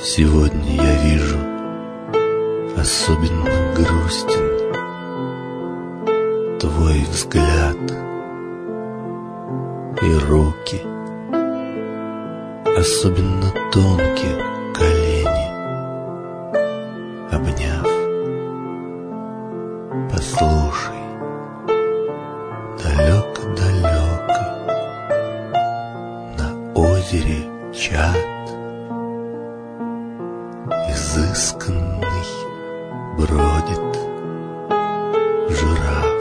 Сегодня я вижу, особенно грустен твой взгляд и руки, особенно тонкие колени, обняв. Послушай, далеко-далеко на озере чат изысканный бродит жираф.